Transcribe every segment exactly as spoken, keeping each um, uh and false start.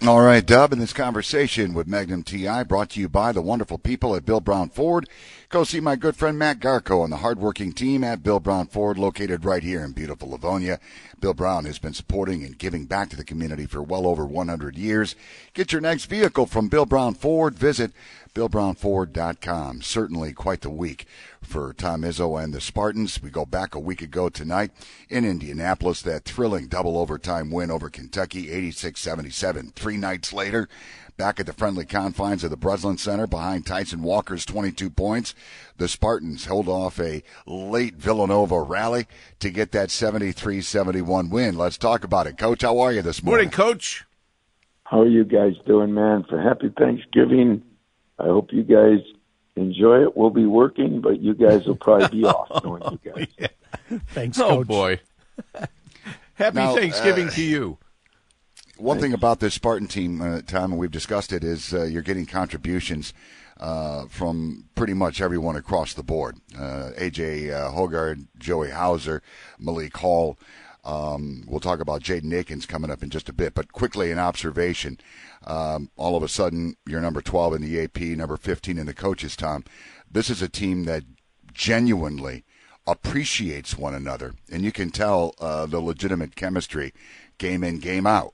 All right, Dub, in this conversation with Magnum T I, brought to you by the wonderful people at Bill Brown Ford. Go see my good friend Matt Garco and the hardworking team at Bill Brown Ford, located right here in beautiful Livonia. Bill Brown has been supporting and giving back to the community for well over one hundred years. Get your next vehicle from Bill Brown Ford. Visit bill brown ford dot com. Certainly quite the week for Tom Izzo and the Spartans. We go back a week ago tonight in Indianapolis, that thrilling double overtime win over Kentucky, eighty-six seventy-seven. Three nights later, back at the friendly confines of the Breslin Center behind Tyson Walker's twenty-two points, the Spartans held off a late Villanova rally to get that seventy-three seventy-one win. Let's talk about it. Coach, how are you this morning? Morning, Coach. How are you guys doing, man? For happy Thanksgiving. I hope you guys enjoy it. We'll be working, but you guys will probably be off, knowing you guys. Yeah. Thanks, oh, Coach. boy. Happy Now, Thanksgiving uh, to you. One thing about this Spartan team, uh, Tom, and we've discussed it, is uh, you're getting contributions uh, from pretty much everyone across the board. Uh, A J uh, Hoggard, Joey Hauser, Malik Hall. Um, we'll talk about Jaden Akins coming up in just a bit. But quickly, an observation. Um, all of a sudden, you're number twelve in the A P, number fifteen in the coaches, Tom. This is a team that genuinely appreciates one another. And you can tell uh, the legitimate chemistry game in, game out.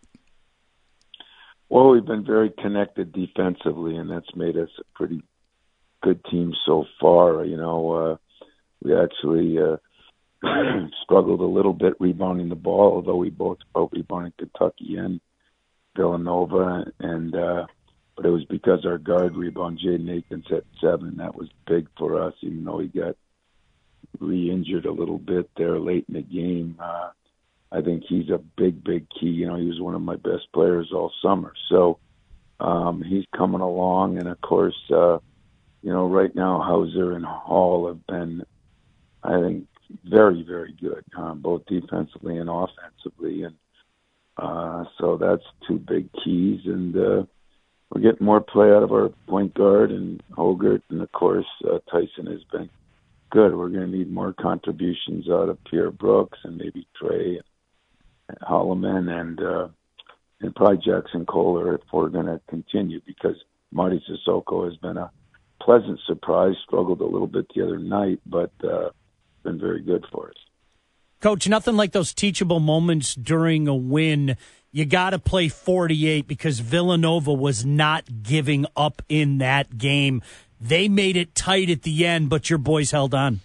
Well, we've been very connected defensively, and that's made us a pretty good team so far. You know, uh, we actually uh, struggled a little bit rebounding the ball, although we both both rebounded Kentucky and Villanova, and uh, but it was because our guard rebound, Jaden Akins, at seven. That was big for us, even though he got re-injured a little bit there late in the game. Uh, I think he's a big, big key. You know, he was one of my best players all summer. So um, he's coming along. And, of course, uh, you know, right now Hauser and Hall have been, I think, very, very good, um, both defensively and offensively. And uh, so that's two big keys. And uh, we're getting more play out of our point guard and Hogert. And, of course, uh, Tyson has been good. We're going to need more contributions out of Pierre Brooks and maybe Trey and Holloman and uh, and probably Jackson Kohler if we're going to continue, because Marty Sissoko has been a pleasant surprise, struggled a little bit the other night, but uh, been very good for us. Coach, nothing like those teachable moments during a win. You got to play forty-eight because Villanova was not giving up in that game. They made it tight at the end, but your boys held on.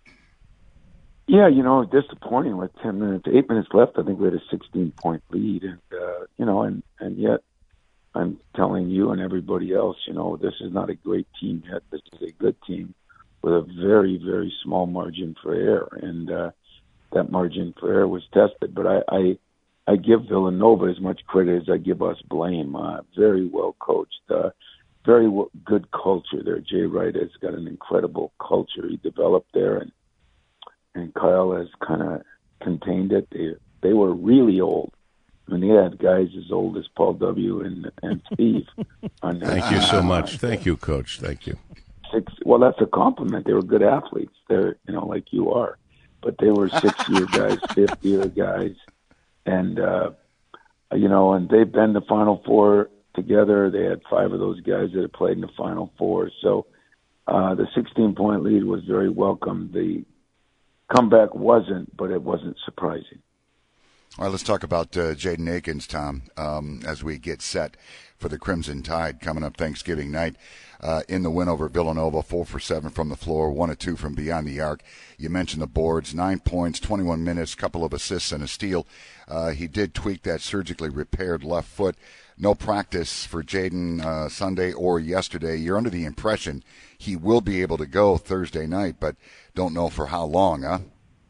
Yeah, you know, disappointing with ten minutes, eight minutes left. I think we had a sixteen-point lead, and uh, you know, and and yet I'm telling you and everybody else, you know, this is not a great team yet. This is a good team with a very, very small margin for error, and uh, that margin for error was tested. But I, I, I give Villanova as much credit as I give us blame. Uh, very well coached, uh, very w- good culture there. Jay Wright has got an incredible culture he developed there, and. And Kyle has kind of contained it. They they were really old. I mean, they had guys as old as Paul W. and and Steve. On Thank you so much. Thank you, Coach. Thank you. Six. Well, that's a compliment. They were good athletes. They're you know like you are, but they were six-year guys, fifth-year guys, and uh, you know, and they've been the Final Four together. They had five of those guys that had played in the Final Four. So uh, the sixteen-point lead was very welcome. The comeback wasn't, but it wasn't surprising. All right, let's talk about uh, Jaden Akins, Tom, um, as we get set for the Crimson Tide coming up Thanksgiving night. Uh, in the win over Villanova, four for seven from the floor, one or two from beyond the arc. You mentioned the boards, nine points, twenty-one minutes, couple of assists and a steal. Uh, he did tweak that surgically repaired left foot. No practice for Jaden uh, Sunday or yesterday. You're under the impression he will be able to go Thursday night, but don't know for how long, huh?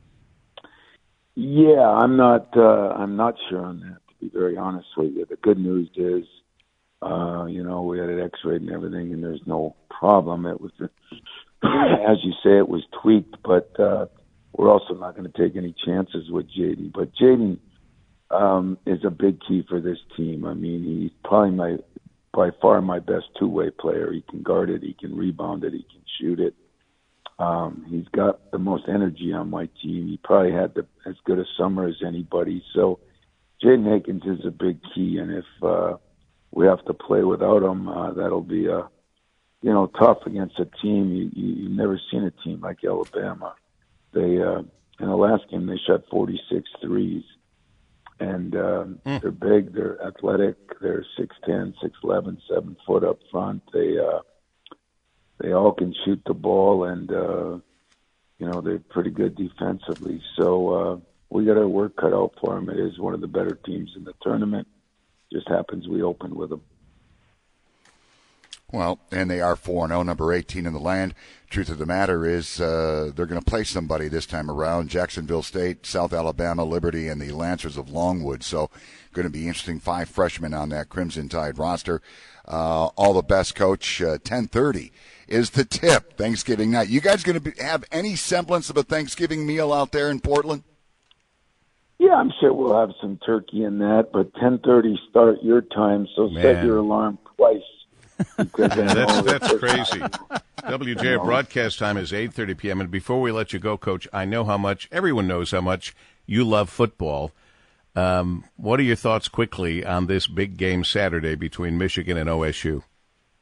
Yeah, I'm not. Uh, I'm not sure on that. To be very honest with you, the good news is, uh, you know, we had an X-ray and everything, and there's no problem. It was, as you say, it was tweaked, but uh, we're also not going to take any chances with Jaden. But Jaden um, is a big key for this team. I mean, he's probably my, by far my best two-way player. He can guard it, he can rebound it, he can shoot it. Um, he's got the most energy on my team. He probably had the, as good a summer as anybody. So Jaden Akins is a big key, and if uh, we have to play without him. Uh, that'll be uh, you know tough against a team you, you you've never seen a team like Alabama. They uh, in the last game they shot forty-six threes, and um, mm. they're big, they're athletic, they're six ten, six eleven, seven foot up front. They uh, they all can shoot the ball, and uh, you know they're pretty good defensively. So uh, we got our work cut out for them. It is one of the better teams in the tournament. Just happens we opened with them. Well, and they are four and oh, number eighteen in the land. Truth of the matter is uh, they're going to play somebody this time around, Jacksonville State, South Alabama, Liberty, and the Lancers of Longwood. So going to be interesting. Five freshmen on that Crimson Tide roster. Uh, all the best, Coach. Uh, ten thirty is the tip, Thanksgiving night. You guys going to be, have any semblance of a Thanksgiving meal out there in Portland? Yeah, I'm sure we'll have some turkey in that, but ten thirty start your time, so Man. set your alarm twice. Yeah, that's that's crazy. W J broadcast time is eight thirty p.m. And before we let you go, Coach, I know how much, everyone knows how much you love football. Um, what are your thoughts quickly on this big game Saturday between Michigan and O S U?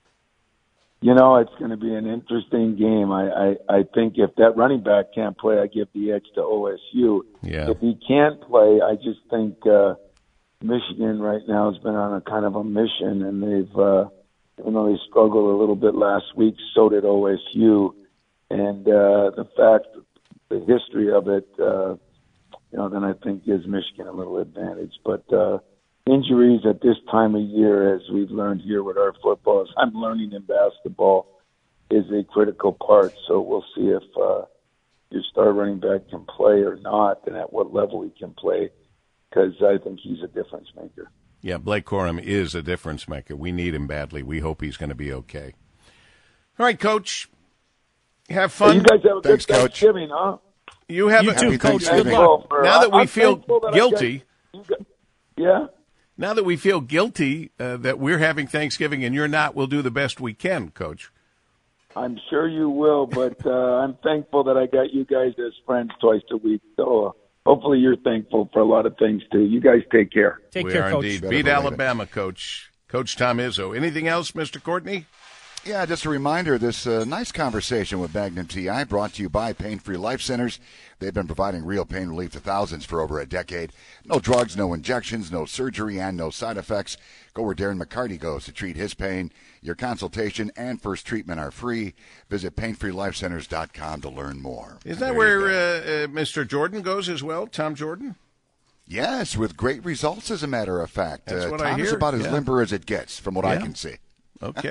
You know, it's going to be an interesting game. I, I, I think if that running back can't play, I give the edge to O S U. Yeah. If he can't play, I just think uh, Michigan right now has been on a kind of a mission, and they've uh, – even though they struggled a little bit last week, so did O S U. And uh, the fact, the history of it, uh, you know, then I think gives Michigan a little advantage. But uh, injuries at this time of year, as we've learned here with our football, as I'm learning in basketball, is a critical part. So we'll see if uh, your star running back can play or not, and at what level he can play, because I think he's a difference maker. Yeah, Blake Corum is a difference maker. We need him badly. We hope he's going to be okay. All right, Coach. Have fun. Hey, you guys have a Thanks, good Coach. Thanksgiving, huh? You have You a too, Coach. Good Thanksgiving. luck. Now that we I'm feel thankful that I guilty, got- you got- yeah? now that we feel guilty uh, that we're having Thanksgiving and you're not, we'll do the best we can, Coach. I'm sure you will, but uh, I'm thankful that I got you guys as friends twice a week. So uh, hopefully you're thankful for a lot of things, too. You guys take care. Take we care, are Coach. indeed. Better Beat believe Alabama, Coach. Coach Tom Izzo. Anything else, Mister Courtney? Yeah, just a reminder, this uh, nice conversation with Magnum T I brought to you by Pain Free Life Centers. They've been providing real pain relief to thousands for over a decade. No drugs, no injections, no surgery, and no side effects. Go where Darren McCarty goes to treat his pain. Your consultation and first treatment are free. Visit pain free life centers dot com to learn more. Is And that there where you go. uh, uh, Mister Jordan goes as well, Tom Jordan? Yes, with great results, as a matter of fact. That's uh, what I Tom is hear, about as yeah. limber as it gets, from what I Yeah. can see. Okay.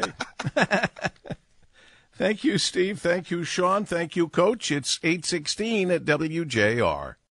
Thank you, Steve. Thank you, Sean. Thank you, Coach. It's eight sixteen at W J R.